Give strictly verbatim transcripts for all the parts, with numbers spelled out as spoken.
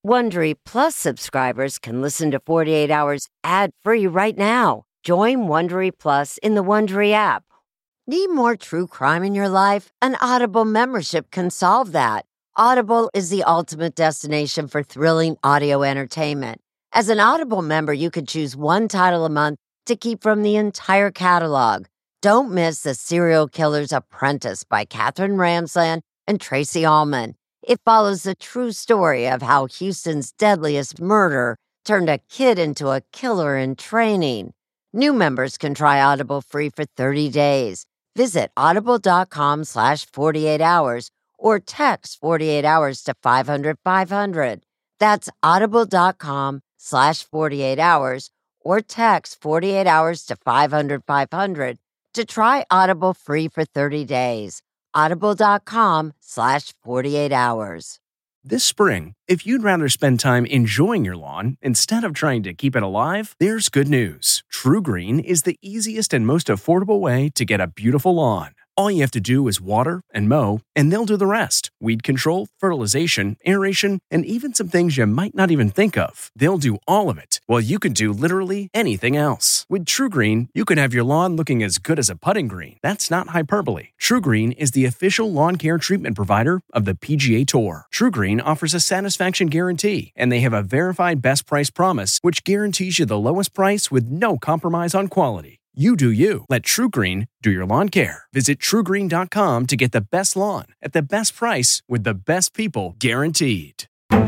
Wondery Plus subscribers can listen to forty-eight hours ad-free right now. Join Wondery Plus in the Wondery app. Need more true crime in your life? An Audible membership can solve that. Audible is the ultimate destination for thrilling audio entertainment. As an Audible member, you can choose one title a month to keep from the entire catalog. Don't miss The Serial Killer's Apprentice by Katherine Ramsland and Tracy Ullman. It follows the true story of how Houston's deadliest murder turned a kid into a killer in training. New members can try Audible free for thirty days. Visit audible.com slash 48 hours or text forty-eight hours to five hundred five hundred. That's audible.com slash 48 hours or text forty-eight hours to five hundred five hundred to try Audible free for thirty days. Audible.com slash 48 hours. This spring, if you'd rather spend time enjoying your lawn instead of trying to keep it alive, there's good news. True Green is the easiest and most affordable way to get a beautiful lawn. All you have to do is water and mow, and they'll do the rest. Weed control, fertilization, aeration, and even some things you might not even think of. They'll do all of it, while you can do literally anything else. With True Green, you can have your lawn looking as good as a putting green. That's not hyperbole. True Green is the official lawn care treatment provider of the P G A Tour. True Green offers a satisfaction guarantee, and they have a verified best price promise, which guarantees you the lowest price with no compromise on quality. You do you. Let True Green do your lawn care. Visit true green dot com to get the best lawn at the best price with the best people guaranteed.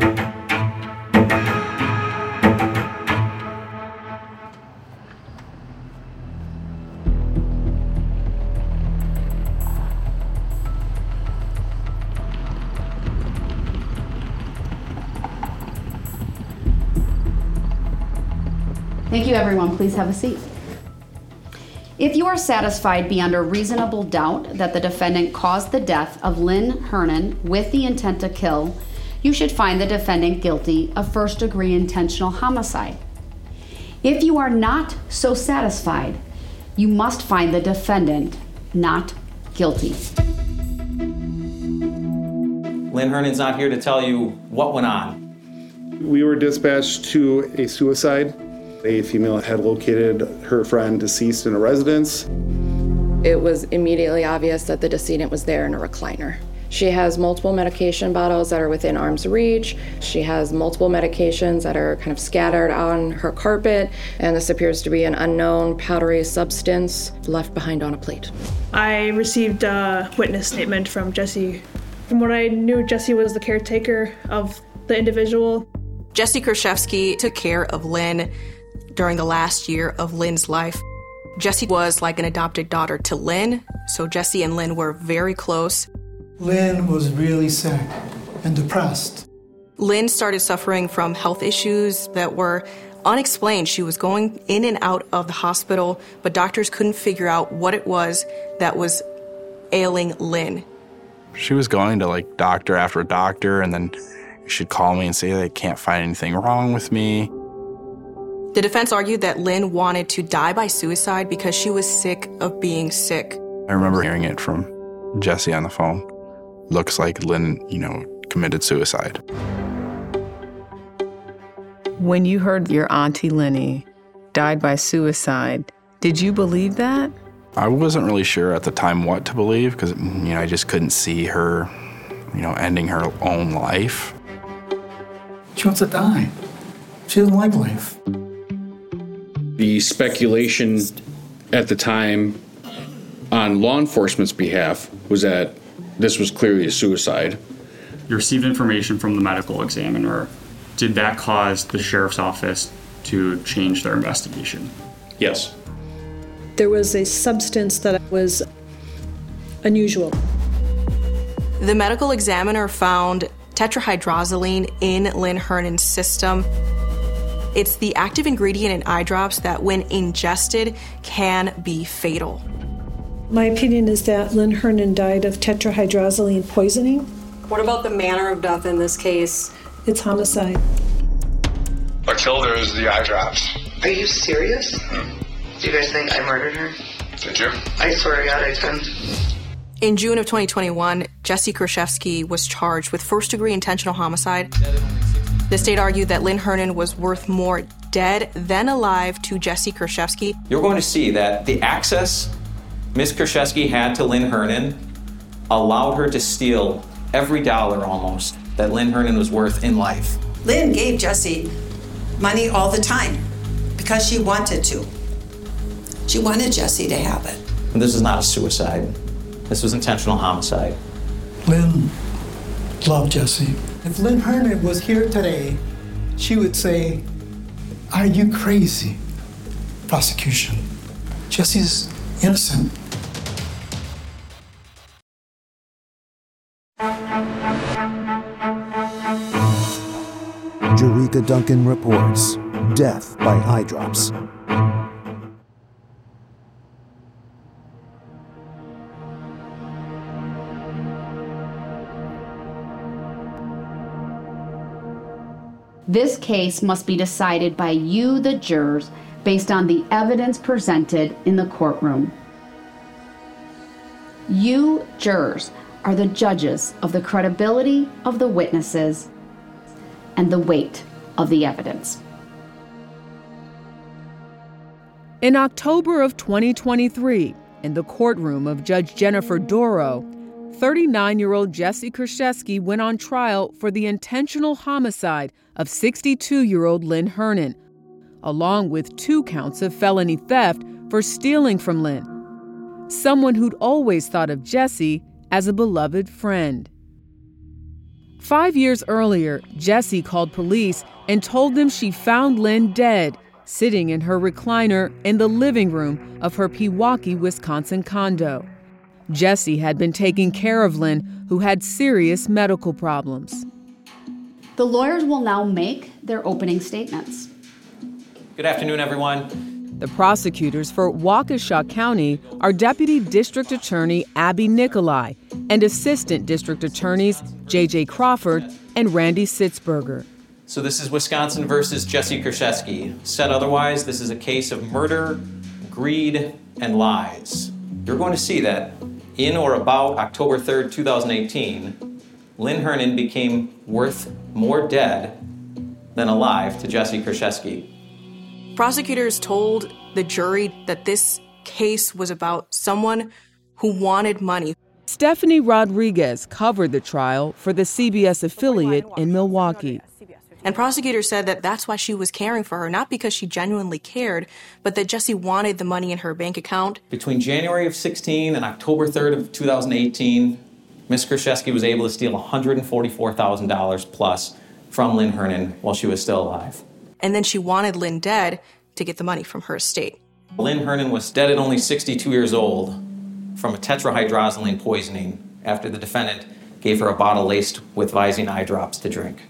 Thank you, everyone. Please have a seat. If you are satisfied beyond a reasonable doubt that the defendant caused the death of Lynn Hernon with the intent to kill, you should find the defendant guilty of first-degree intentional homicide. If you are not so satisfied, you must find the defendant not guilty. Lynn Hernon's not here to tell you what went on. We were dispatched to a suicide. A female had located her friend deceased in a residence. It was immediately obvious that the decedent was there in a recliner. She has multiple medication bottles that are within arm's reach. She has multiple medications that are kind of scattered on her carpet, and this appears to be an unknown powdery substance left behind on a plate. I received a witness statement from Jesse. From what I knew, Jesse was the caretaker of the individual. Jesse Krzyzewski took care of Lynn during the last year of Lynn's life. Jesse was like an adopted daughter to Lynn, so Jesse and Lynn were very close. Lynn was really sick and depressed. Lynn started suffering from health issues that were unexplained. She was going in and out of the hospital, but doctors couldn't figure out what it was that was ailing Lynn. She was going to like doctor after doctor, and then she'd call me and say they can't find anything wrong with me. The defense argued that Lynn wanted to die by suicide because she was sick of being sick. I remember hearing it from Jesse on the phone. Looks like Lynn, you know, committed suicide. When you heard your auntie Lenny died by suicide, did you believe that? I wasn't really sure at the time what to believe because, you know, I just couldn't see her, you know, ending her own life. She wants to die. She doesn't like life. The speculation at the time on law enforcement's behalf was that this was clearly a suicide. You received information from the medical examiner. Did that cause the sheriff's office to change their investigation? Yes. There was a substance that was unusual. The medical examiner found tetrahydrozoline in Lynn Hernon's system. It's the active ingredient in eye drops that, when ingested, can be fatal. My opinion is that Lynn Hernon died of tetrahydrozoline poisoning. What about the manner of death in this case? It's homicide. What killed her is the eye drops. Are you serious? Mm. Do you guys think I murdered her? Did you? I swear to God I didn't. In June of twenty twenty-one, Jesse Krzyzewski was charged with first-degree intentional homicide. The state argued that Lynn Hernon was worth more dead than alive to Jesse Kruszewski. You're going to see that the access Miz Kruszewski had to Lynn Hernon allowed her to steal every dollar almost that Lynn Hernon was worth in life. Lynn gave Jesse money all the time because she wanted to. She wanted Jesse to have it. And this is not a suicide. This was intentional homicide. Lynn loved Jesse. If Lynn Hernon was here today, she would say, "Are you crazy?" Prosecution. Jesse's innocent. Jerika Duncan reports death by eye drops. This case must be decided by you, the jurors, based on the evidence presented in the courtroom. You, jurors, are the judges of the credibility of the witnesses and the weight of the evidence. In October of twenty twenty-three, in the courtroom of Judge Jennifer Dorough, thirty-nine-year-old Jesse Kruszewski went on trial for the intentional homicide of sixty-two-year-old Lynn Hernon, along with two counts of felony theft for stealing from Lynn, someone who'd always thought of Jesse as a beloved friend. Five years earlier, Jesse called police and told them she found Lynn dead, sitting in her recliner in the living room of her Pewaukee, Wisconsin condo. Jesse had been taking care of Lynn, who had serious medical problems. The lawyers will now make their opening statements. Good afternoon, everyone. The prosecutors for Waukesha County are Deputy District Attorney Abby Nicolai and Assistant District Attorneys J J Crawford and Randy Sitzberger. So this is Wisconsin versus Jesse Kruszewski. Said otherwise, this is a case of murder, greed, and lies. You're going to see that in or about October third, two thousand eighteen, Lynn Hernon became worth more dead than alive to Jesse Kruszewski. Prosecutors told the jury that this case was about someone who wanted money. Stephanie Rodriguez covered the trial for the C B S affiliate in Milwaukee. And prosecutors said that that's why she was caring for her, not because she genuinely cared, but that Jesse wanted the money in her bank account. Between January of sixteen and October third of two thousand eighteen, Miz Kruszewski was able to steal one hundred forty-four thousand dollars plus from Lynn Hernon while she was still alive. And then she wanted Lynn dead to get the money from her estate. Lynn Hernon was dead at only sixty-two years old from a tetrahydrozoline poisoning after the defendant gave her a bottle laced with Visine eye drops to drink.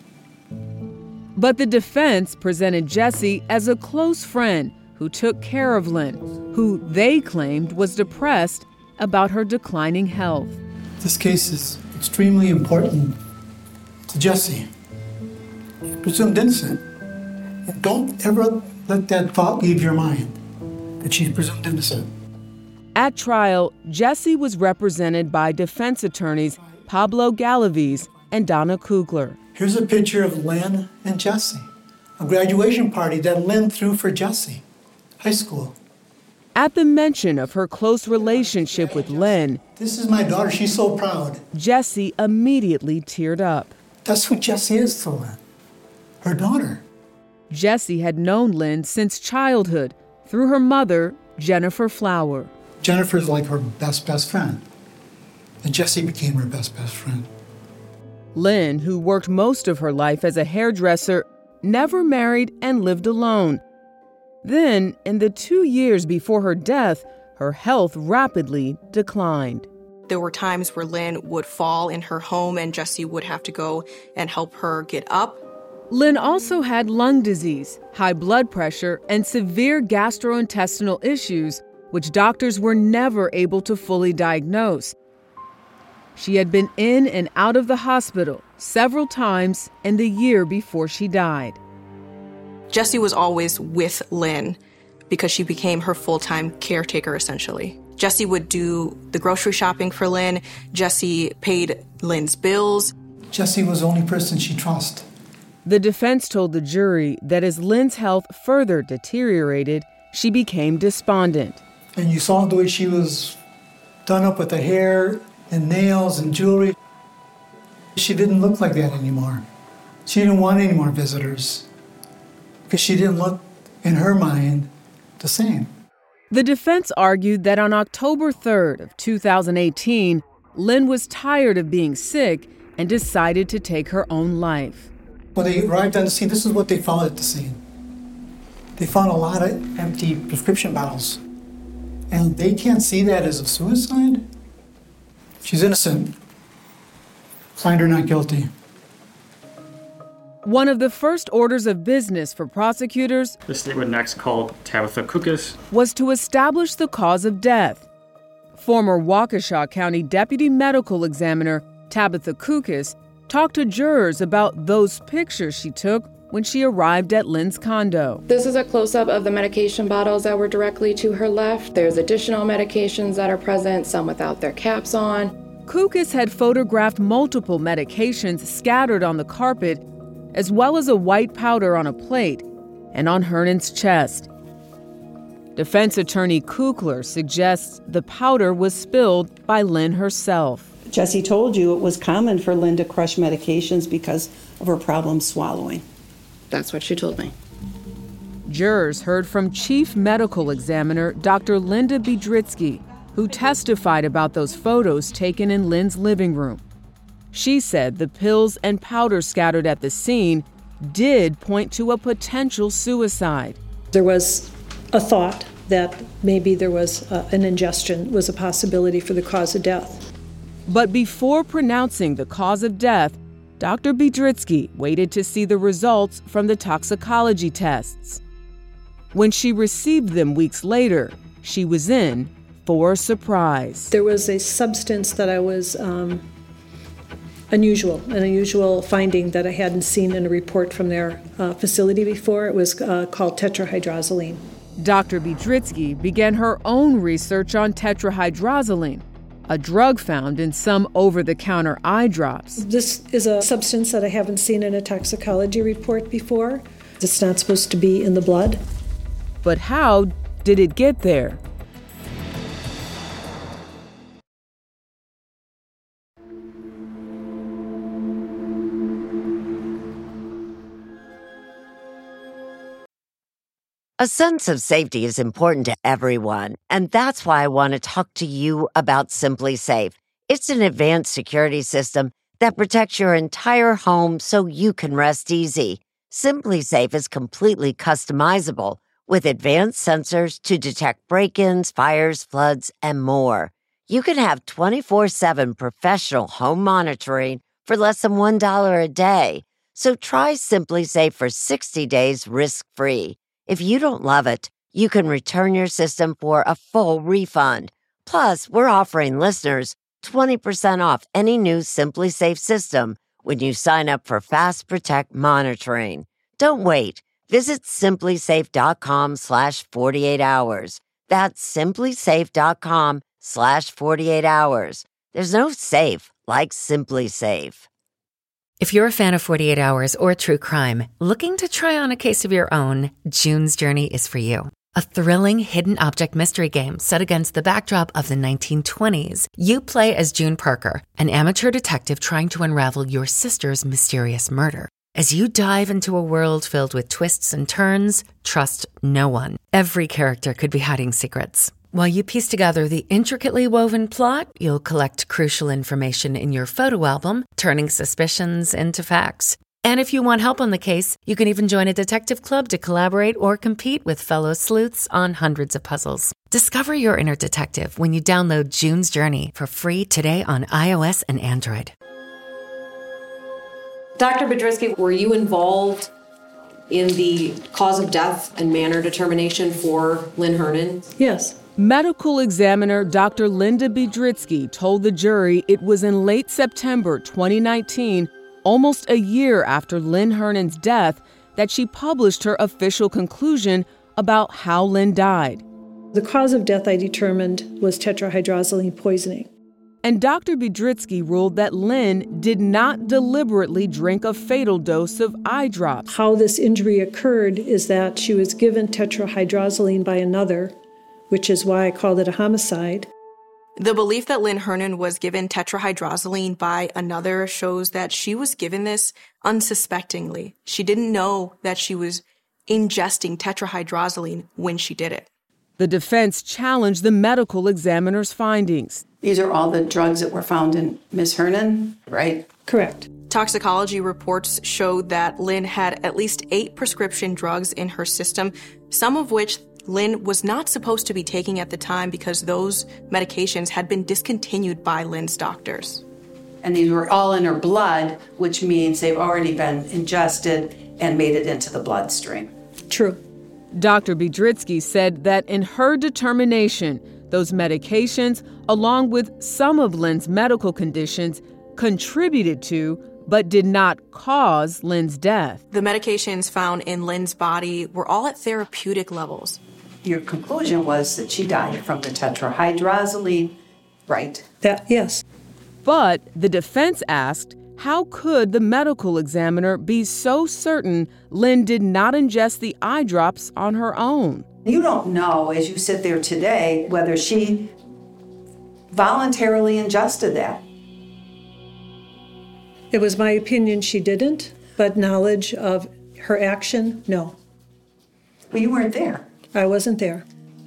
But the defense presented Jesse as a close friend who took care of Lynn, who they claimed was depressed about her declining health. This case is extremely important to Jesse. Presumed innocent. And don't ever let that thought leave your mind, that she's presumed innocent. At trial, Jesse was represented by defense attorneys Pablo Galaviz and Donna Kugler. Here's a picture of Lynn and Jesse, a graduation party that Lynn threw for Jesse, high school. At the mention of her close relationship with Lynn, "This is my daughter, she's so proud." Jesse immediately teared up. That's who Jesse is to Lynn, her daughter. Jesse had known Lynn since childhood through her mother, Jennifer Flower. Jennifer's like her best, best friend. And Jesse became her best, best friend. Lynn, who worked most of her life as a hairdresser, never married and lived alone. Then, in the two years before her death, her health rapidly declined. There were times where Lynn would fall in her home and Jesse would have to go and help her get up. Lynn also had lung disease, high blood pressure, and severe gastrointestinal issues, which doctors were never able to fully diagnose. She had been in and out of the hospital several times in the year before she died. Jesse was always with Lynn because she became her full-time caretaker, essentially. Jesse would do the grocery shopping for Lynn. Jesse paid Lynn's bills. Jesse was the only person she trusted. The defense told the jury that as Lynn's health further deteriorated, she became despondent. And you saw the way she was done up with the hair and nails and jewelry. She didn't look like that anymore. She didn't want any more visitors because she didn't look, in her mind, the same. The defense argued that on October third of two thousand eighteen, Lynn was tired of being sick and decided to take her own life. When they arrived on the scene, this is what they found at the scene. They found a lot of empty prescription bottles. And they can't see that as a suicide. She's innocent. Find her not guilty. One of the first orders of business for prosecutors, the state would next call Tabitha Kukis, was to establish the cause of death. Former Waukesha County Deputy Medical Examiner Tabitha Kukis talked to jurors about those pictures she took when she arrived at Lynn's condo. This is a close-up of the medication bottles that were directly to her left. There's additional medications that are present, some without their caps on. Kukis had photographed multiple medications scattered on the carpet, as well as a white powder on a plate and on Hernan's chest. Defense attorney Kukler suggests the powder was spilled by Lynn herself. Jessie told you it was common for Lynn to crush medications because of her problem swallowing. That's what she told me. Jurors heard from Chief Medical Examiner Doctor Linda Biedrzycki, who testified about those photos taken in Lynn's living room. She said the pills and powder scattered at the scene did point to a potential suicide. There was a thought that maybe there was uh, an ingestion was a possibility for the cause of death. But before pronouncing the cause of death, Doctor Biedrzycki waited to see the results from the toxicology tests. When she received them weeks later, she was in for a surprise. There was a substance that I was um, unusual, an unusual finding that I hadn't seen in a report from their uh, facility before. It was uh, called tetrahydrozoline. Doctor Biedrzycki began her own research on tetrahydrozoline, a drug found in some over-the-counter eye drops. This is a substance that I haven't seen in a toxicology report before. It's not supposed to be in the blood. But how did it get there? A sense of safety is important to everyone, and that's why I want to talk to you about Simply Safe. It's an advanced security system that protects your entire home so you can rest easy. Simply Safe is completely customizable with advanced sensors to detect break-ins, fires, floods, and more. You can have twenty-four seven professional home monitoring for less than one dollar a day. So try Simply Safe for sixty days risk-free. If you don't love it, you can return your system for a full refund. Plus, we're offering listeners twenty percent off any new Simply Safe system when you sign up for Fast Protect monitoring. Don't wait. Visit simplysafe.com slash 48 hours. That's simplysafe.com slash 48 hours. There's no safe like Simply Safe. If you're a fan of forty-eight hours or true crime, looking to try on a case of your own, June's Journey is for you. A thrilling hidden object mystery game set against the backdrop of the nineteen twenties. You play as June Parker, an amateur detective trying to unravel your sister's mysterious murder. As you dive into a world filled with twists and turns, trust no one. Every character could be hiding secrets. While you piece together the intricately woven plot, you'll collect crucial information in your photo album, turning suspicions into facts. And if you want help on the case, you can even join a detective club to collaborate or compete with fellow sleuths on hundreds of puzzles. Discover your inner detective when you download June's Journey for free today on iOS and Android. Doctor Biedrzycki, were you involved in the cause of death and manner determination for Lynn Hernan? Yes. Medical examiner Doctor Linda Biedrzycki told the jury it was in late September twenty nineteen, almost a year after Lynn Hernan's death, that she published her official conclusion about how Lynn died. The cause of death I determined was tetrahydrozoline poisoning. And Doctor Biedrzycki ruled that Lynn did not deliberately drink a fatal dose of eye drops. How this injury occurred is that she was given tetrahydrozoline by another, which is why I called it a homicide. The belief that Lynn Hernon was given tetrahydrozoline by another shows that she was given this unsuspectingly. She didn't know that she was ingesting tetrahydrozoline when she did it. The defense challenged the medical examiner's findings. These are all the drugs that were found in Miz Hernon, right? Correct. Toxicology reports showed that Lynn had at least eight prescription drugs in her system, some of which Lynn was not supposed to be taking at the time because those medications had been discontinued by Lynn's doctors. And these were all in her blood, which means they've already been ingested and made it into the bloodstream. True. Doctor Biedrzycki said that in her determination, those medications, along with some of Lynn's medical conditions, contributed to but did not cause Lynn's death. The medications found in Lynn's body were all at therapeutic levels. Your conclusion was that she died from the tetrahydrozoline, right? That, yes. But the defense asked, how could the medical examiner be so certain Lynn did not ingest the eye drops on her own? You don't know, as you sit there today, whether she voluntarily ingested that. It was my opinion she didn't, but knowledge of her action, no. Well, you weren't there. I wasn't there.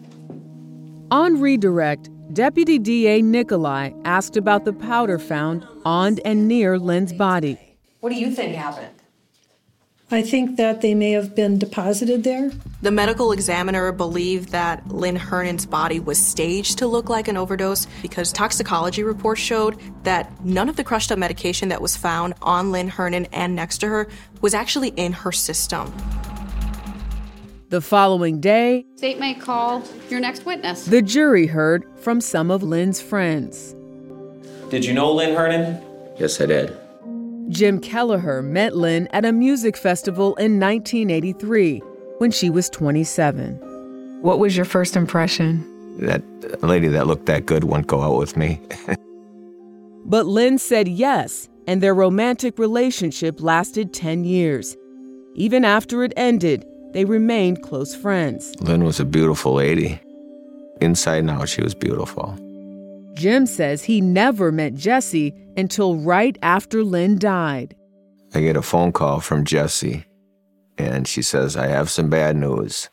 On redirect, Deputy D A Nikolai asked about the powder found on and near Lynn's body. What do you think happened? I think that they may have been deposited there. The medical examiner believed that Lynn Hernon's body was staged to look like an overdose because toxicology reports showed that none of the crushed up medication that was found on Lynn Hernon and next to her was actually in her system. The following day, State may call your next witness. The jury heard from some of Lynn's friends. Did you know Lynn Hernon? Yes, I did. Jim Kelleher met Lynn at a music festival in nineteen eighty-three when she was twenty-seven. What was your first impression? That lady that looked that good wouldn't go out with me. But Lynn said yes, and their romantic relationship lasted ten years. Even after it ended, they remained close friends. Lynn was a beautiful lady. Inside and out, she was beautiful. Jim says he never met Jessie until right after Lynn died. I get a phone call from Jessie, and she says, I have some bad news.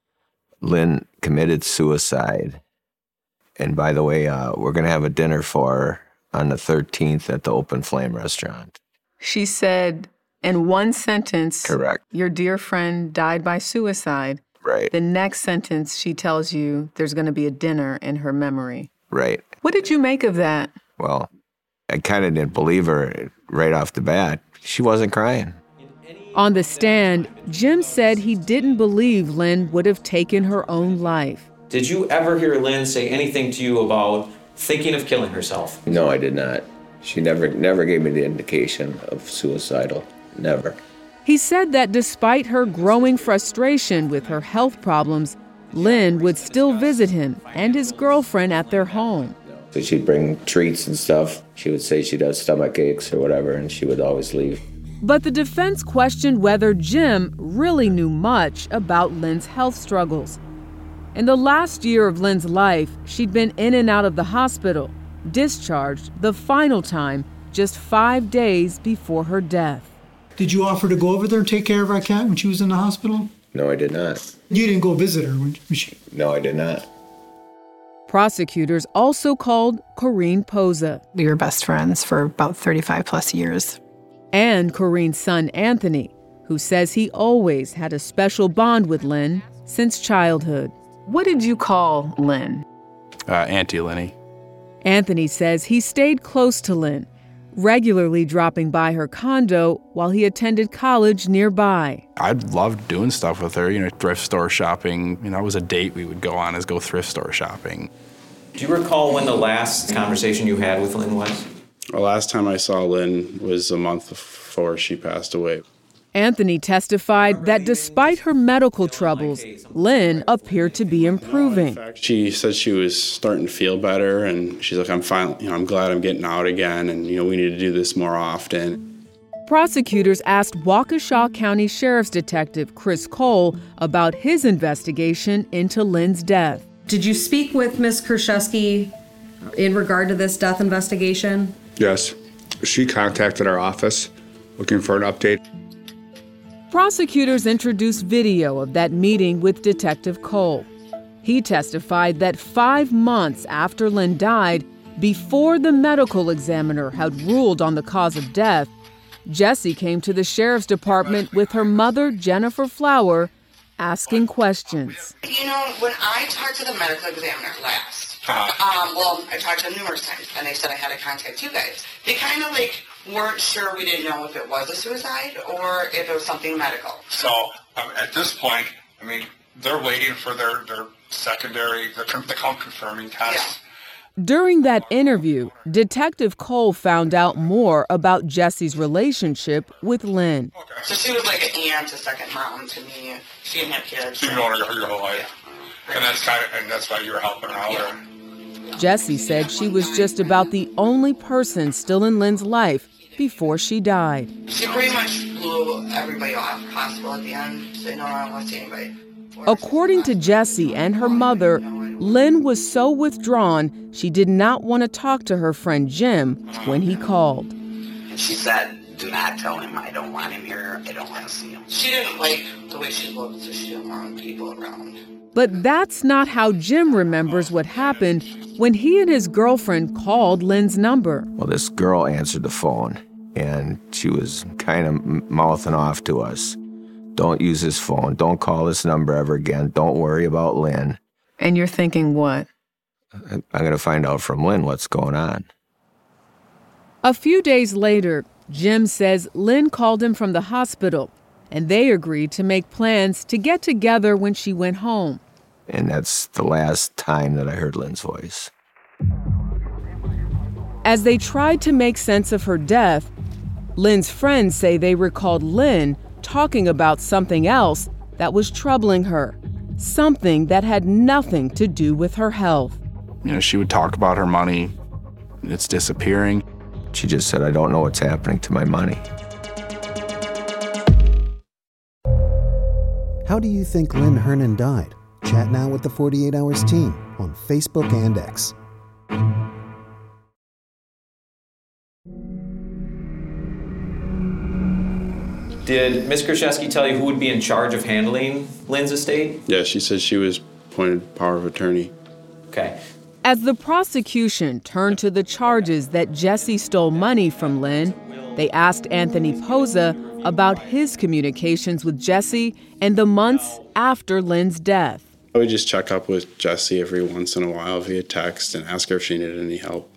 Lynn committed suicide. And by the way, uh, we're going to have a dinner for her on the thirteenth at the Open Flame restaurant. She said, in one sentence, correct, your dear friend died by suicide. Right. The next sentence, she tells you there's going to be a dinner in her memory. Right. What did you make of that? Well, I kind of didn't believe her right off the bat. She wasn't crying. On the stand, Jim said he didn't believe Lynn would have taken her own life. Did you ever hear Lynn say anything to you about thinking of killing herself? No, I did not. She never, never gave me the indication of suicidal. Never. He said that despite her growing frustration with her health problems, Lynn would still visit him and his girlfriend at their home. So she'd bring treats and stuff. She would say she'd have stomach aches or whatever, and she would always leave. But the defense questioned whether Jim really knew much about Lynn's health struggles. In the last year of Lynn's life, she'd been in and out of the hospital, discharged the final time just five days before her death. Did you offer to go over there and take care of our cat when she was in the hospital? No, I did not. You didn't go visit her when she... No, I did not. Prosecutors also called Corrine Poza. We were best friends for about thirty-five plus years. And Corrine's son, Anthony, who says he always had a special bond with Lynn since childhood. What did you call Lynn? Uh, Auntie Lenny. Anthony says he stayed close to Lynn, regularly dropping by her condo while he attended college nearby. I loved doing stuff with her, you know, thrift store shopping. You know, that was a date we would go on, is go thrift store shopping. Do you recall when the last conversation you had with Lynn was? The last time I saw Lynn was a month before she passed away. Anthony testified that despite her medical troubles, Lynn appeared to be improving. She said she was starting to feel better, and she's like, I'm fine, you know, I'm glad I'm getting out again, and, you know, we need to do this more often. Prosecutors asked Waukesha County Sheriff's Detective Chris Cole about his investigation into Lynn's death. Did you speak with Miz Krzyzewski in regard to this death investigation? Yes. She contacted our office looking for an update. Prosecutors introduced video of that meeting with Detective Cole. He testified that five months after Lynn died, before the medical examiner had ruled on the cause of death, Jessie came to the sheriff's department with her mother, Jennifer Flower, asking questions. You know, when I talked to the medical examiner last, Uh-huh. um, well, I talked to them numerous times, and they said I had to contact you guys. They kind of like weren't sure. We didn't know if it was a suicide or if it was something medical. So um, at this point, I mean, they're waiting for their, their secondary, the, the count confirming test. During that interview, Detective Cole found out more about Jessie's relationship with Lynn. So she was like an aunt, a second mom to me. She didn't have kids. You've known her your whole life, and that's kind of, and that's why you were helping her out. Yeah. Jessie said she was just about the only person still in Lynn's life before she died. She pretty much blew everybody off the hospital at the end. Said, no, I don't want to see anybody. According to Jessie and her mother, Lynn was so withdrawn she did not want to talk to her friend Jim when he called. She said, do not tell him I don't want him here. I don't want to see him. She didn't like the way she looked, so she didn't want people around. But that's not how Jim remembers what happened when he and his girlfriend called Lynn's number. Well, this girl answered the phone, and she was kind of mouthing off to us. Don't use this phone. Don't call this number ever again. Don't worry about Lynn. And you're thinking what? I'm going to find out from Lynn what's going on. A few days later, Jim says Lynn called him from the hospital, and they agreed to make plans to get together when she went home. And that's the last time that I heard Lynn's voice. As they tried to make sense of her death, Lynn's friends say they recalled Lynn talking about something else that was troubling her, something that had nothing to do with her health. You know, she would talk about her money. It's disappearing. She just said, I don't know what's happening to my money. How do you think Lynn Hernon died? Chat now with the forty-eight hours team on Facebook and X. Did Miz Krzyzewski tell you who would be in charge of handling Lynn's estate? Yeah, she said she was appointed power of attorney. Okay. As the prosecution turned to the charges that Jessie stole money from Lynn, they asked Anthony Posa about his communications with Jessie and the months after Lynn's death. I would just check up with Jessie every once in a while via text and ask her if she needed any help.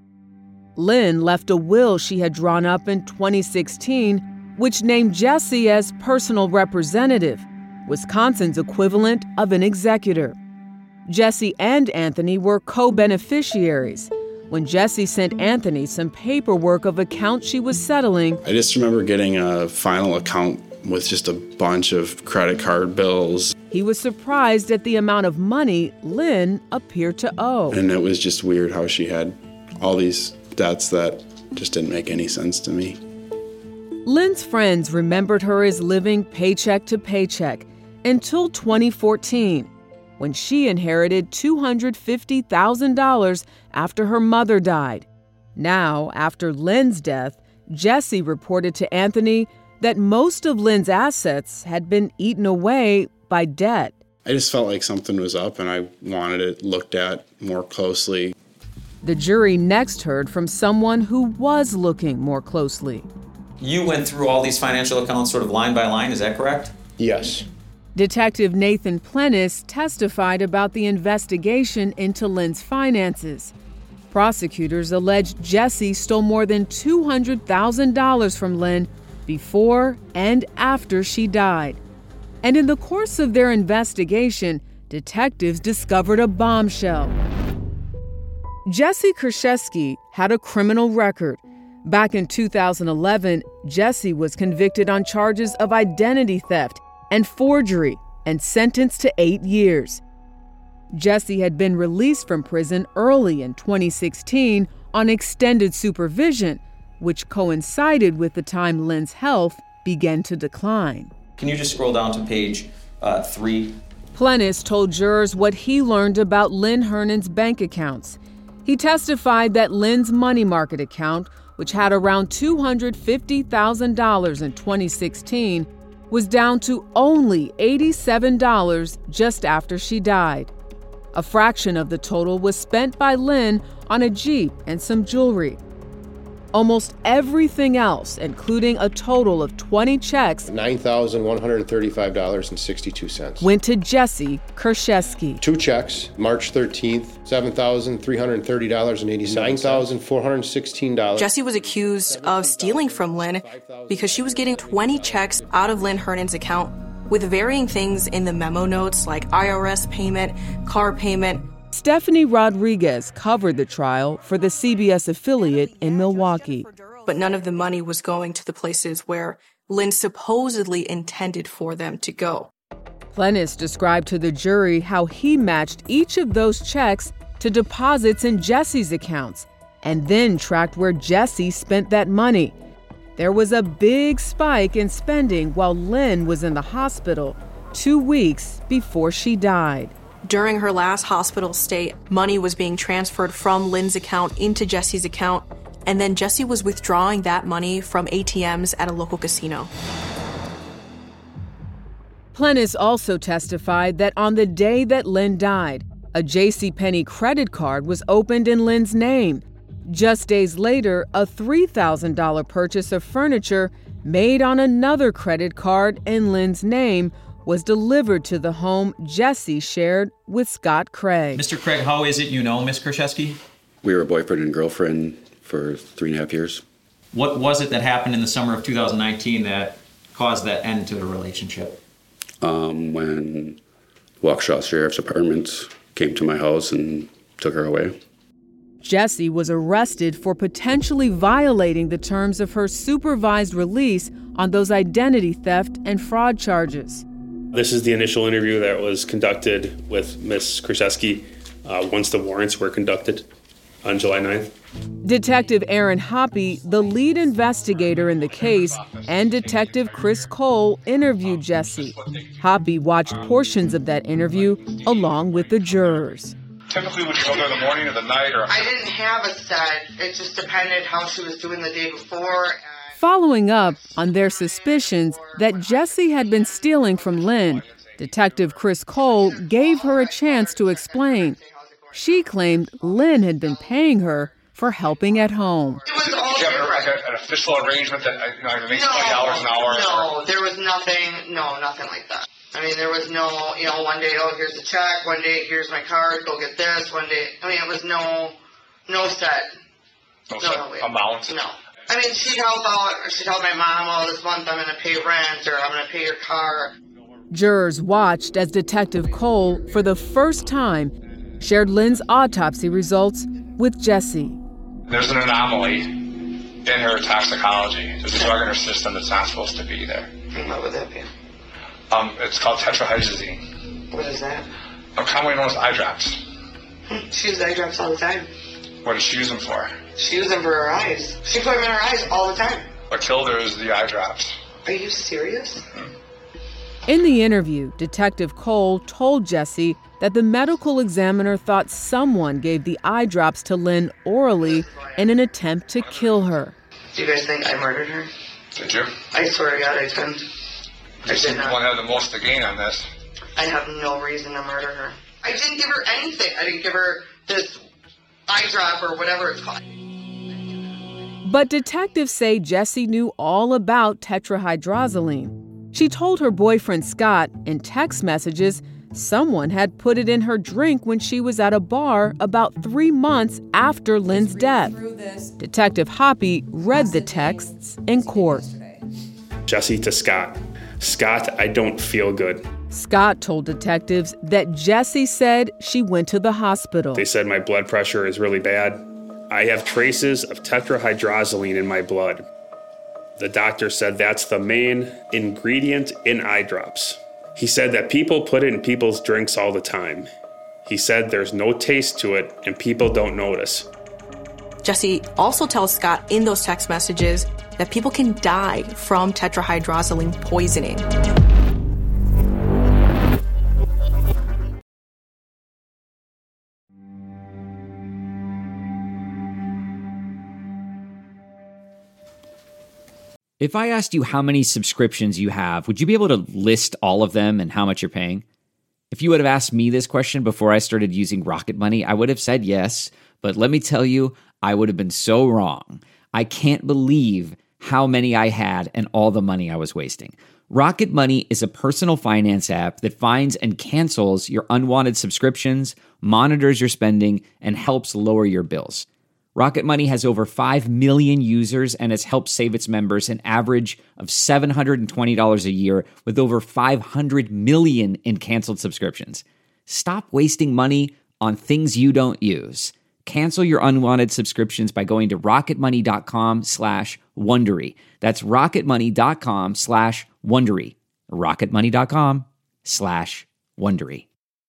Lynn left a will she had drawn up in twenty sixteen, which named Jessie as personal representative, Wisconsin's equivalent of an executor. Jessie and Anthony were co-beneficiaries. When Jessie sent Anthony some paperwork of accounts she was settling, I just remember getting a final account with just a bunch of credit card bills. He was surprised at the amount of money Lynn appeared to owe. And it was just weird how she had all these debts that just didn't make any sense to me. Lynn's friends remembered her as living paycheck to paycheck until twenty fourteen, when she inherited two hundred fifty thousand dollars after her mother died. Now, after Lynn's death, Jessie reported to Anthony that most of Lynn's assets had been eaten away by debt. I just felt like something was up and I wanted it looked at more closely. The jury next heard from someone who was looking more closely. You went through all these financial accounts sort of line by line, is that correct? Yes. Detective Nathan Plennis testified about the investigation into Lynn's finances. Prosecutors alleged Jessie stole more than two hundred thousand dollars from Lynn before and after she died. And in the course of their investigation, detectives discovered a bombshell. Jessie Krzyzewski had a criminal record. Back in two thousand eleven, Jesse was convicted on charges of identity theft and forgery and sentenced to eight years. Jesse had been released from prison early in twenty sixteen on extended supervision, which coincided with the time Lynn's health began to decline. Can you just scroll down to page uh, three? Plennis told jurors what he learned about Lynn Hernan's bank accounts. He testified that Lynn's money market account, which had around two hundred fifty thousand dollars in twenty sixteen, was down to only eighty-seven dollars just after she died. A fraction of the total was spent by Lynn on a Jeep and some jewelry. Almost everything else, including a total of twenty checks, nine thousand one hundred thirty-five dollars and sixty-two cents, went to Jesse Kershesky. Two checks, March thirteenth, seven thousand three hundred thirty dollars and eighty cents, nine thousand four hundred sixteen dollars. Jesse was accused of stealing from Lynn because she was getting twenty checks out of Lynn Hernan's account with varying things in the memo notes like I R S payment, car payment. Stephanie Rodriguez covered the trial for the C B S affiliate in Milwaukee. But none of the money was going to the places where Lynn supposedly intended for them to go. Plennis described to the jury how he matched each of those checks to deposits in Jesse's accounts and then tracked where Jesse spent that money. There was a big spike in spending while Lynn was in the hospital two weeks before she died. During her last hospital stay, money was being transferred from Lynn's account into Jesse's account, and then Jesse was withdrawing that money from A T Ms at a local casino. Plennis also testified that on the day that Lynn died, a JCPenney credit card was opened in Lynn's name. Just days later, a three thousand dollars purchase of furniture made on another credit card in Lynn's name was delivered to the home Jesse shared with Scott Craig. Mister Craig, how is it you know Miss Kershesky? We were boyfriend and girlfriend for three and a half years. What was it that happened in the summer of two thousand nineteen that caused that end to the relationship? Um, when Waukesha Sheriff's Department came to my house and took her away. Jesse was arrested for potentially violating the terms of her supervised release on those identity theft and fraud charges. This is the initial interview that was conducted with Miz Kershesky uh, once the warrants were conducted on July ninth. Detective Aaron Hoppy, the lead investigator in the case, and Detective Chris Cole interviewed Jesse. Hoppy watched portions of that interview along with the jurors. Typically, would you go there the morning or the night? Or I didn't have a set. It just depended how she was doing the day before. Following up on their suspicions that Jesse had been stealing from Lynn, Detective Chris Cole gave her a chance to explain. She claimed Lynn had been paying her for helping at home. It was all Did you have like a, an official arrangement that you know, I make twenty dollars an hour? No, there was nothing, no, nothing like that. I mean, there was no, you know, one day, oh, here's the check, one day, here's my card, go get this, one day, I mean, it was no, no set. No, no set no, amount? No. I mean, she'd help out, or she'd help my mom, oh, this month I'm going to pay rent, or I'm going to pay your car. Jurors watched as Detective Cole, for the first time, shared Lynn's autopsy results with Jesse. There's an anomaly in her toxicology. There's a drug in her system that's not supposed to be there. And what would that be? Um, it's called tetrahydrazine. What is that? A commonly known as eye drops. She uses eye drops all the time. What does she use them for? She uses them for her eyes. She put them in her eyes all the time. What killed her is the eye drops. Are you serious? Mm-hmm. In the interview, Detective Cole told Jesse that the medical examiner thought someone gave the eye drops to Lynn orally in an attempt to kill her. Do you guys think I murdered her? Did you? I swear to God, I didn't. You seem to want to have the most to gain on this. I have no reason to murder her. I didn't give her anything. I didn't give her this eye drop or whatever it's called. But detectives say Jesse knew all about tetrahydrozoline. She told her boyfriend Scott in text messages someone had put it in her drink when she was at a bar about three months after Lynn's death. Detective Hoppy read the texts in court. Jesse to Scott. Scott, I don't feel good. Scott told detectives that Jesse said she went to the hospital. They said my blood pressure is really bad. I have traces of tetrahydrozoline in my blood. The doctor said that's the main ingredient in eye drops. He said that people put it in people's drinks all the time. He said there's no taste to it and people don't notice. Jesse also tells Scott in those text messages that people can die from tetrahydrozoline poisoning. If I asked you how many subscriptions you have, would you be able to list all of them and how much you're paying? If you would have asked me this question before I started using Rocket Money, I would have said yes, but let me tell you, I would have been so wrong. I can't believe how many I had and all the money I was wasting. Rocket Money is a personal finance app that finds and cancels your unwanted subscriptions, monitors your spending, and helps lower your bills. Rocket Money has over five million users and has helped save its members an average of seven hundred twenty dollars a year with over five hundred million in canceled subscriptions. Stop wasting money on things you don't use. Cancel your unwanted subscriptions by going to rocketmoney.com slash Wondery. That's rocketmoney.com slash Wondery. rocketmoney.com slash Wondery.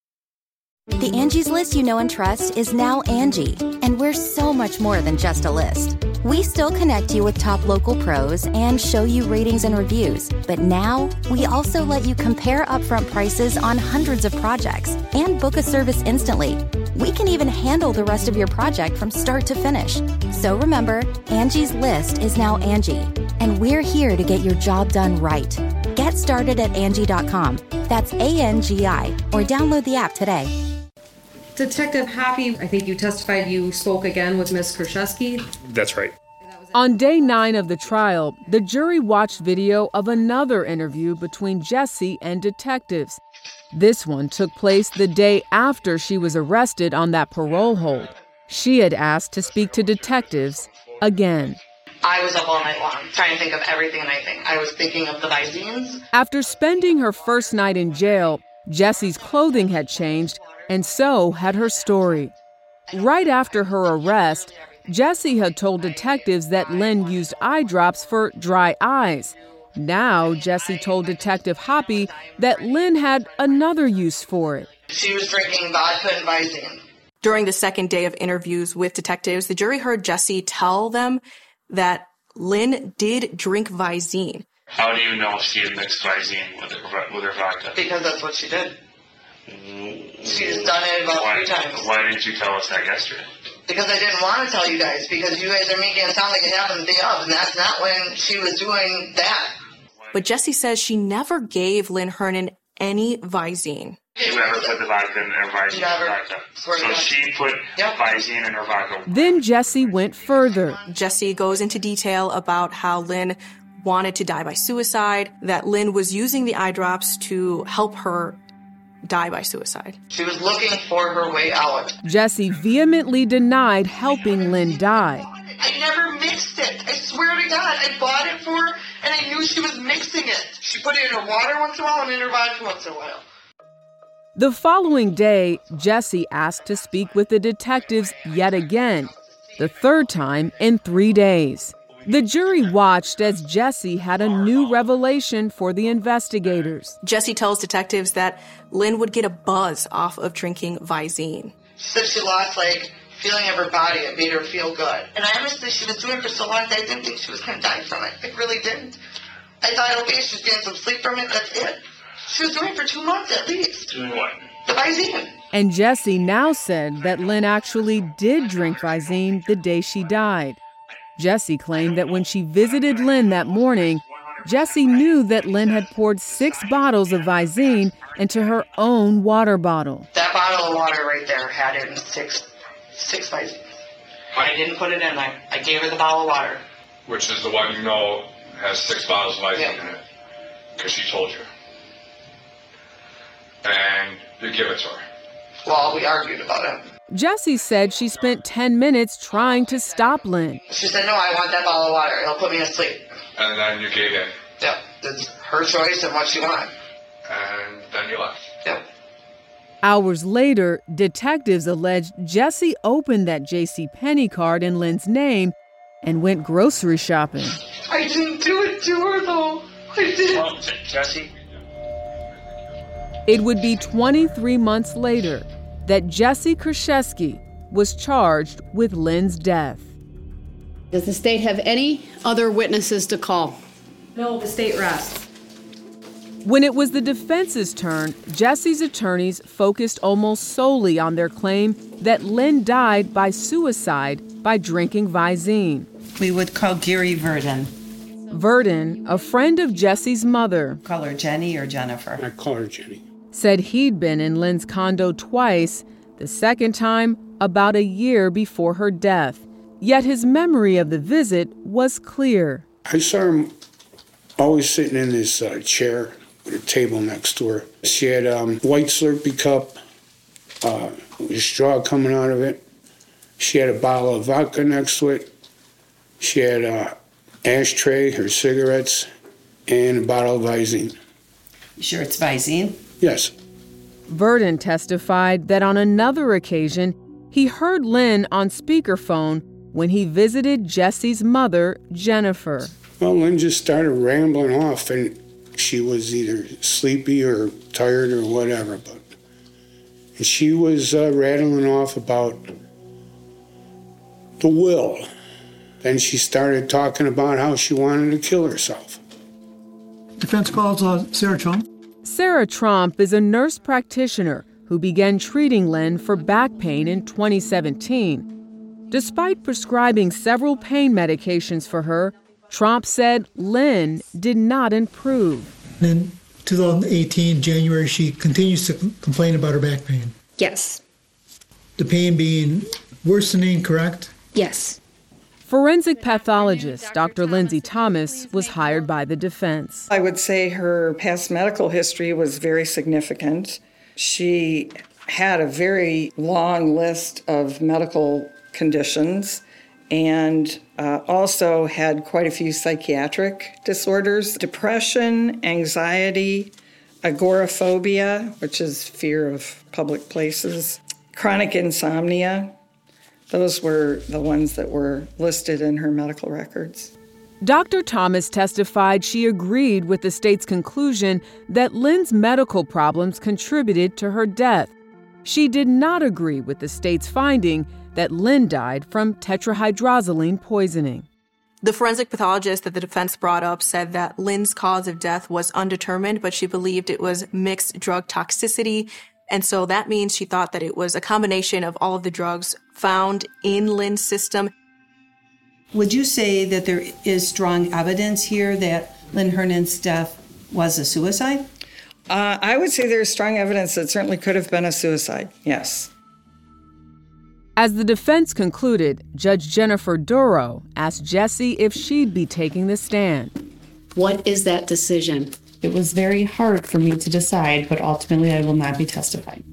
The Angie's List you know and trust is now Angie, and we're so much more than just a list. We still connect you with top local pros and show you ratings and reviews, but now we also let you compare upfront prices on hundreds of projects and book a service instantly. We can even handle the rest of your project from start to finish. So remember, Angie's List is now Angie, and we're here to get your job done right. Get started at Angie dot com. That's A N G I, or download the app today. Detective Happy, I think you testified you spoke again with Miz Krzyzewski. That's right. On day nine of the trial, the jury watched video of another interview between Jesse and detectives. This one took place the day after she was arrested on that parole hold. She had asked to speak to detectives again. I was up all night long trying to think of everything and anything. I was thinking of the Visines. After spending her first night in jail, Jesse's clothing had changed, and so had her story. Right after her arrest, Jesse had told detectives that Lynn used eye drops for dry eyes. Now, Jesse told Detective Hoppy that Lynn had another use for it. She was drinking vodka and Visine. During the second day of interviews with detectives, the jury heard Jesse tell them that Lynn did drink Visine. How do you know she had mixed Visine with her, with her vodka? Because that's what she did. She's done it about why, three times. Why didn't you tell us that yesterday? Because I didn't want to tell you guys, because you guys are making it sound like it happened the day of, and that's not when she was doing that. But Jesse says she never gave Lynn Hernon any Visine. You never put the vodka in her Visine Never. vodka. So she put Yep. Visine in her vodka. Then Jesse went further. Jesse goes into detail about how Lynn wanted to die by suicide, that Lynn was using the eye drops to help her die by suicide. She was looking for her way out. Jesse vehemently denied helping Lynn die. I never mixed it. I swear to God, I bought it for her, and I knew she was mixing it. She put it in her water once in a while and in her vodka once in a while. The following day, Jesse asked to speak with the detectives yet again, the third time in three days. The jury watched as Jesse had a new revelation for the investigators. Jesse tells detectives that Lynn would get a buzz off of drinking Visine. She said she lost, like, feeling of her body. It made her feel good. And I honestly, she was doing it for so long that I didn't think she was going to die from it. I really didn't. I thought, okay, she's getting some sleep from it, that's it. She was doing it for two months at least. Doing what? The Visine. And Jesse now said that Lynn actually did drink Visine the day she died. Jesse claimed that when she visited Lynn that morning, Jesse knew that Lynn had poured six bottles of Visine into her own water bottle. That bottle of water right there had in six, six Visines. I didn't put it in. I, I gave her the bottle of water. Which is the one you know has six bottles of Visine Yeah. in it. Because she told you. And you give it to her. Well, we argued about it. Jesse said she spent ten minutes trying to stop Lynn. She said, no, I want that bottle of water. It'll put me to sleep. And then you gave in. Yep. It's her choice and what she wanted. And then you left. Yep. Hours later, detectives alleged Jesse opened that J C Penney card in Lynn's name and went grocery shopping. I didn't do to her, though. I did. Well, J- Jesse? It would be twenty-three months later that Jesse Kruszewski was charged with Lynn's death. Does the state have any other witnesses to call? No, the state rests. When it was the defense's turn, Jesse's attorneys focused almost solely on their claim that Lynn died by suicide by drinking Visine. We would call Gary Verdon. Verdon, a friend of Jesse's mother, Call her Jenny or Jennifer. I call her Jenny. said he'd been in Lynn's condo twice, the second time about a year before her death. Yet his memory of the visit was clear. I saw him always sitting in his uh, chair with a table next to her. She had a um, white Slurpee cup, uh, with a straw coming out of it. She had a bottle of vodka next to it. She had a ashtray, her cigarettes, and a bottle of Visine. You sure it's Visine? Yes. Verdon testified that on another occasion, he heard Lynn on speakerphone when he visited Jesse's mother, Jennifer. Well, Lynn just started rambling off, and she was either sleepy or tired or whatever. But and she was uh, rattling off about the will. Then she started talking about how she wanted to kill herself. Defense calls uh, Sarah Trump. Sarah Trump is a nurse practitioner who began treating Lynn for back pain in twenty seventeen. Despite prescribing several pain medications for her, Trump said Lynn did not improve. In twenty eighteen, January, she continues to com- complain about her back pain. Yes. The pain being worsening, correct? Yes. Forensic pathologist Doctor Lindsay Thomas was hired by the defense. I would say her past medical history was very significant. She had a very long list of medical conditions and uh, also had quite a few psychiatric disorders: depression, anxiety, agoraphobia, which is fear of public places, chronic insomnia. Those were the ones that were listed in her medical records. Doctor Thomas testified she agreed with the state's conclusion that Lynn's medical problems contributed to her death. She did not agree with the state's finding that Lynn died from tetrahydrozoline poisoning. The forensic pathologist that the defense brought up said that Lynn's cause of death was undetermined, but she believed it was mixed drug toxicity. And so that means she thought that it was a combination of all of the drugs found in Lynn's system. Would you say that there is strong evidence here that Lynn Hernan's death was a suicide? Uh, I would say there's strong evidence that certainly could have been a suicide, yes. As the defense concluded, Judge Jennifer Duro asked Jesse if she'd be taking the stand. What is that decision? It was very hard for me to decide, but ultimately I will not be testifying.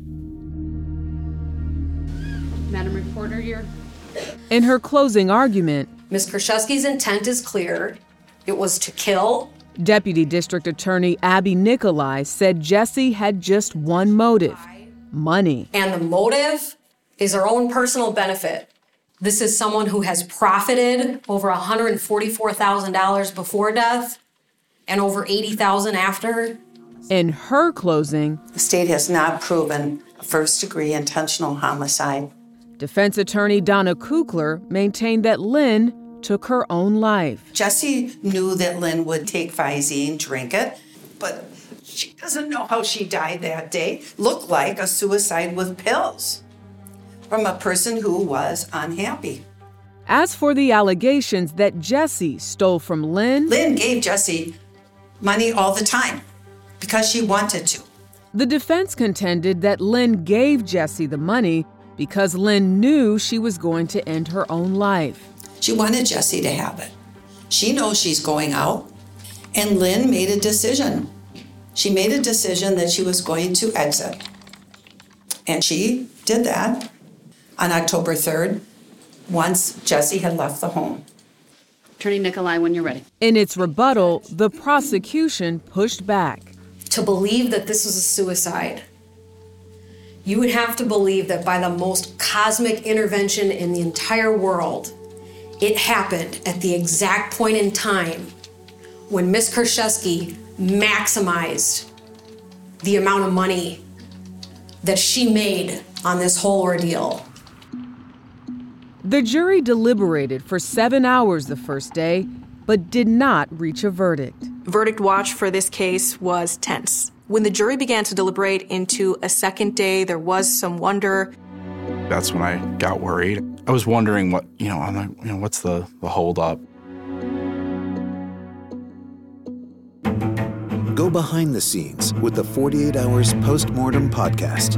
Madam Reporter, you're... In her closing argument, Miz Kruszewski's intent is clear. It was to kill. Deputy District Attorney Abby Nikolai said Jesse had just one motive: money. And the motive is her own personal benefit. This is someone who has profited over one hundred forty-four thousand dollars before death and over eighty thousand dollars after. In her closing, the state has not proven a first-degree intentional homicide. Defense attorney Donna Kukler maintained that Lynn took her own life. Jesse knew that Lynn would take Visine, drink it, but she doesn't know how she died that day. Looked like a suicide with pills from a person who was unhappy. As for the allegations that Jesse stole from Lynn, Lynn gave Jesse money all the time because she wanted to. The defense contended that Lynn gave Jesse the money because Lynn knew she was going to end her own life. She wanted Jesse to have it. She knows she's going out, and Lynn made a decision. She made a decision that she was going to exit. And she did that on October third, once Jesse had left the home. Attorney Nikolai, when you're ready. In its rebuttal, the prosecution pushed back. To believe that this was a suicide, you would have to believe that by the most cosmic intervention in the entire world, it happened at the exact point in time when Miz Kershesky maximized the amount of money that she made on this whole ordeal. The jury deliberated for seven hours the first day, but did not reach a verdict. Verdict watch for this case was tense. When the jury began to deliberate into a second day, there was some wonder. That's when I got worried. I was wondering what, you know, I'm like, you know, what's the, the hold up? Go behind the scenes with the forty-eight hours Postmortem podcast.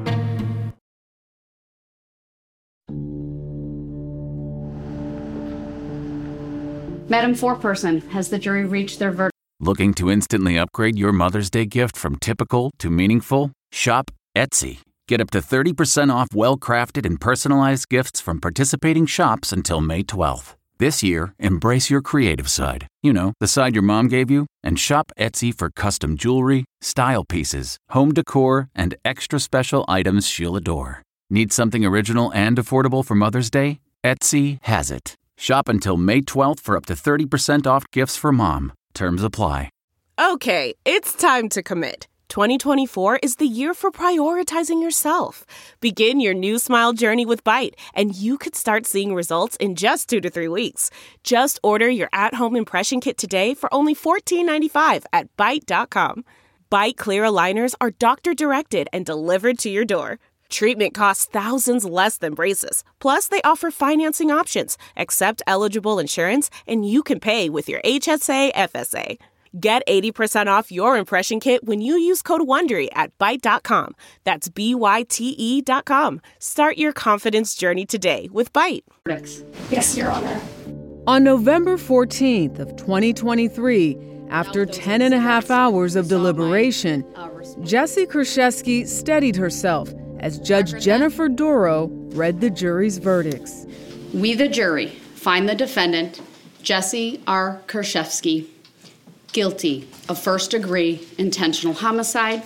Madam Foreperson, has the jury reached their verdict? Looking to instantly upgrade your Mother's Day gift from typical to meaningful? Shop Etsy. Get up to thirty percent off well-crafted and personalized gifts from participating shops until May twelfth. This year, embrace your creative side. You know, the side your mom gave you. And shop Etsy for custom jewelry, style pieces, home decor, and extra special items she'll adore. Need something original and affordable for Mother's Day? Etsy has it. Shop until May twelfth for up to thirty percent off gifts for mom. Terms apply. Okay, it's time to commit. twenty twenty-four is the year for prioritizing yourself. Begin your new smile journey with Byte, and you could start seeing results in just two to three weeks. Just order your at-home impression kit today for only fourteen ninety-five at Byte dot com. Byte clear aligners are doctor-directed and delivered to your door. Treatment costs thousands less than braces. Plus, they offer financing options, accept eligible insurance, and you can pay with your H S A F S A. Get eighty percent off your impression kit when you use code WONDERY at Byte dot com. That's B Y T E dot com. Start your confidence journey today with Byte. Yes, Your Honor. On November fourteenth of twenty twenty-three, after ten and a half hours of deliberation, Jessie Kershesky steadied herself as Judge Jennifer Dorow read the jury's verdicts. We, the jury, find the defendant, Jessie R. Kershesky, guilty of first-degree intentional homicide.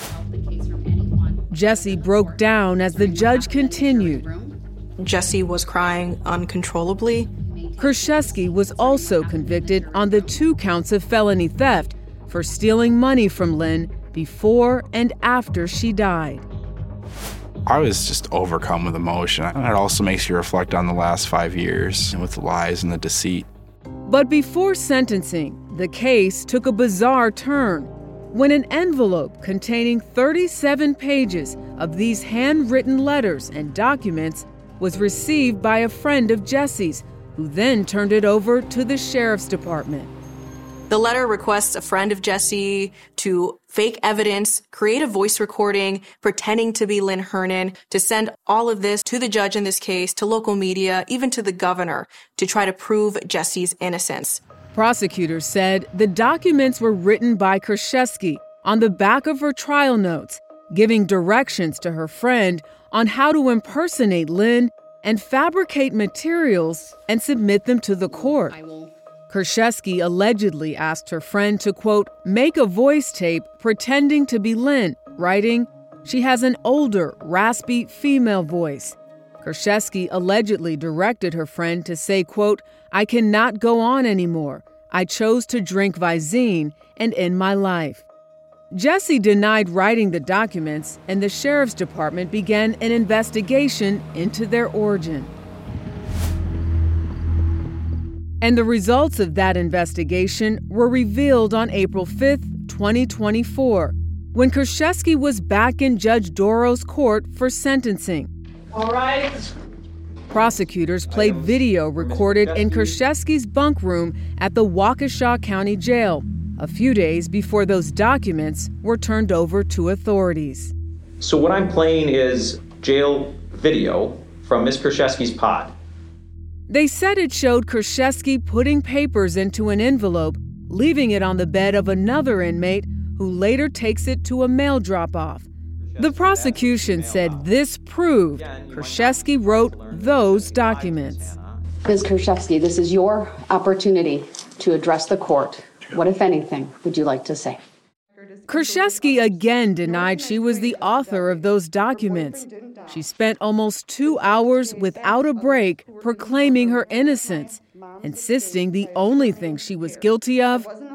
Jessie broke down as the judge continued. Jessie was crying uncontrollably. Kershesky was also convicted on the two counts of felony theft for stealing money from Lynn before and after she died. I was just overcome with emotion. And it also makes you reflect on the last five years with the lies and the deceit. But before sentencing, the case took a bizarre turn when an envelope containing thirty-seven pages of these handwritten letters and documents was received by a friend of Jessie's, who then turned it over to the sheriff's department. The letter requests a friend of Jessie to fake evidence, create a voice recording, pretending to be Lynn Hernon, to send all of this to the judge in this case, to local media, even to the governor, to try to prove Jessie's innocence. Prosecutors said the documents were written by Kershesky on the back of her trial notes, giving directions to her friend on how to impersonate Lynn and fabricate materials and submit them to the court. Kershesky allegedly asked her friend to, quote, make a voice tape pretending to be Lynn, writing, she has an older, raspy female voice. Kershesky allegedly directed her friend to say, quote, I cannot go on anymore. I chose to drink Visine and end my life. Jessie denied writing the documents, and the sheriff's department began an investigation into their origin. And the results of that investigation were revealed on April fifth, twenty twenty-four, when Kershesky was back in Judge Dorow's court for sentencing. All right. Prosecutors played video recorded in Kershesky's bunk room at the Waukesha County Jail, a few days before those documents were turned over to authorities. So what I'm playing is jail video from Miz Kershesky's pod. They said it showed Kershesky putting papers into an envelope, leaving it on the bed of another inmate who later takes it to a mail drop-off. The prosecution said this proved Kershesky wrote those documents. Miz Kershesky, this is your opportunity to address the court. What, if anything, would you like to say? Kershesky again denied she was the author of those documents. She spent almost two hours without a break proclaiming her innocence, insisting the only thing she was guilty of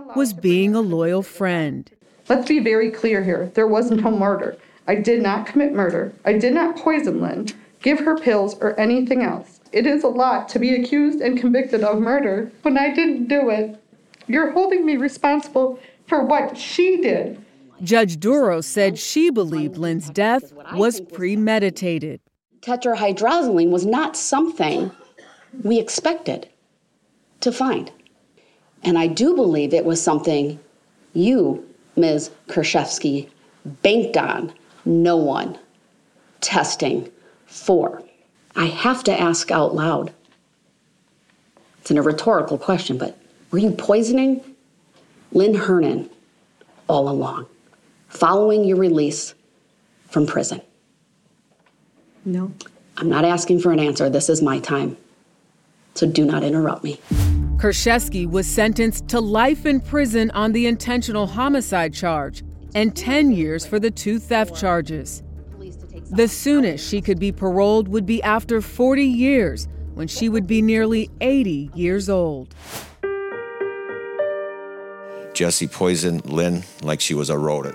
was being a loyal friend. Let's be very clear here. There was no murder. I did not commit murder. I did not poison Lynn, give her pills, or anything else. It is a lot to be accused and convicted of murder when I didn't do it. You're holding me responsible for what she did. Judge Duro said she believed Lynn's death was premeditated. Tetrahydrozoline was not something we expected to find. And I do believe it was something you, Miz Kershevsky, banked on no one testing for. I have to ask out loud. It's a rhetorical question, but were you poisoning Lynn Hernon all along, following your release from prison? No. I'm not asking for an answer. This is my time. So do not interrupt me. Kershevsky was sentenced to life in prison on the intentional homicide charge and ten years for the two theft charges. The soonest she could be paroled would be after forty years, when she would be nearly eighty years old. Jesse poisoned Lynn like she was a rodent.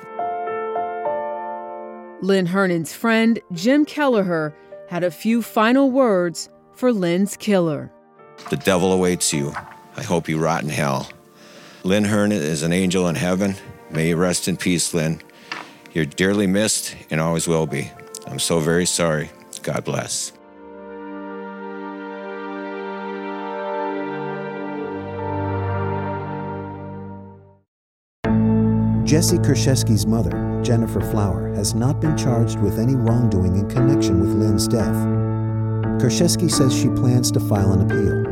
Lynn Hernon's friend, Jim Kelleher, had a few final words for Lynn's killer. The devil awaits you. I hope you rot in hell. Lynn Hernon is an angel in heaven. May you rest in peace, Lynn. You're dearly missed and always will be. I'm so very sorry. God bless. Jesse Kershevsky's mother, Jennifer Flower, has not been charged with any wrongdoing in connection with Lynn's death. Kershevsky says she plans to file an appeal.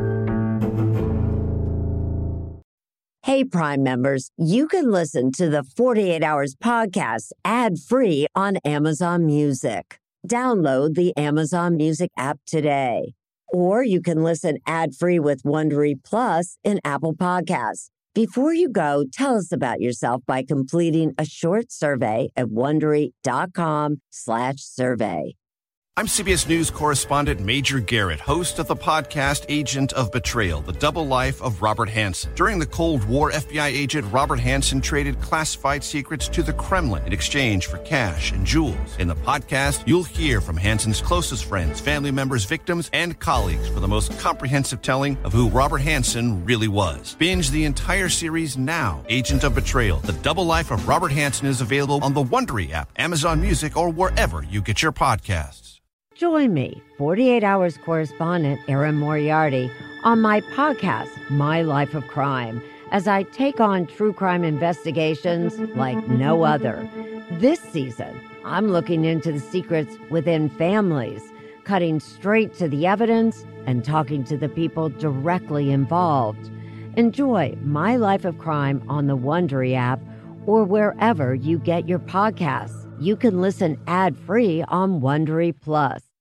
Hey, Prime members, you can listen to the forty-eight hours podcast ad-free on Amazon Music. Download the Amazon Music app today. Or you can listen ad-free with Wondery Plus in Apple Podcasts. Before you go, tell us about yourself by completing a short survey at Wondery.com slash survey. I'm C B S News correspondent Major Garrett, host of the podcast Agent of Betrayal, the double life of Robert Hanssen. During the Cold War, F B I agent Robert Hanssen traded classified secrets to the Kremlin in exchange for cash and jewels. In the podcast, you'll hear from Hanssen's closest friends, family members, victims, and colleagues for the most comprehensive telling of who Robert Hanssen really was. Binge the entire series now. Agent of Betrayal, the double life of Robert Hanssen is available on the Wondery app, Amazon Music, or wherever you get your podcasts. Join me, forty-eight hours correspondent Erin Moriarty, on my podcast, My Life of Crime, as I take on true crime investigations like no other. This season, I'm looking into the secrets within families, cutting straight to the evidence and talking to the people directly involved. Enjoy My Life of Crime on the Wondery app or wherever you get your podcasts. You can listen ad-free on Wondery Plus.